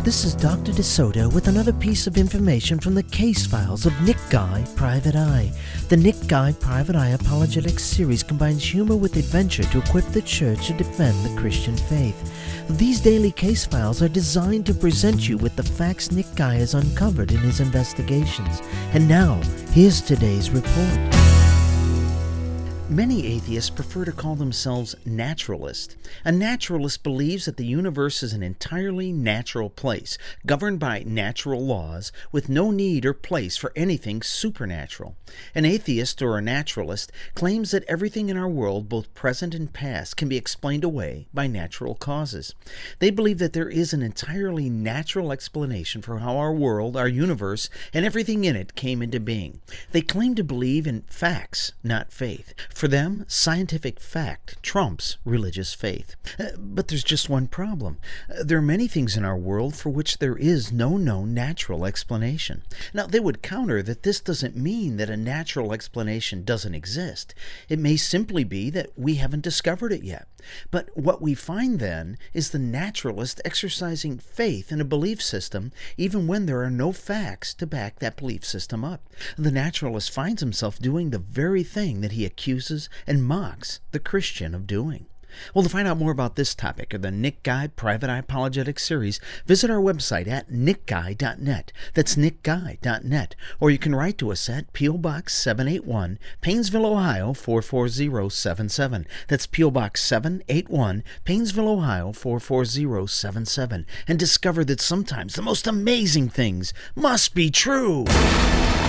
This is Dr. DeSoto with another piece of information from the case files of Nick Guy, Private Eye. The Nick Guy, Private Eye Apologetics series combines humor with adventure to equip the church to defend the Christian faith. These daily case files are designed to present you with the facts Nick Guy has uncovered in his investigations. And now, here's today's report. Many atheists prefer to call themselves naturalists. A naturalist believes that the universe is an entirely natural place, governed by natural laws, with no need or place for anything supernatural. An atheist or a naturalist claims that everything in our world, both present and past, can be explained away by natural causes. They believe that there is an entirely natural explanation for how our world, our universe, and everything in it came into being. They claim to believe in facts, not faith. For them, scientific fact trumps religious faith. But there's just one problem. There are many things in our world for which there is no known natural explanation. Now, they would counter that this doesn't mean that a natural explanation doesn't exist. It may simply be that we haven't discovered it yet. But what we find then is the naturalist exercising faith in a belief system even when there are no facts to back that belief system up. The naturalist finds himself doing the very thing that he accuses and mocks the Christian of doing. Well, to find out more about this topic or the Nick Guy Private Eye Apologetics series, visit our website at nickguy.net. That's nickguy.net. Or you can write to us at P.O. Box 781, Painesville, Ohio 44077. That's P.O. Box 781, Painesville, Ohio 44077. And discover that sometimes the most amazing things must be true.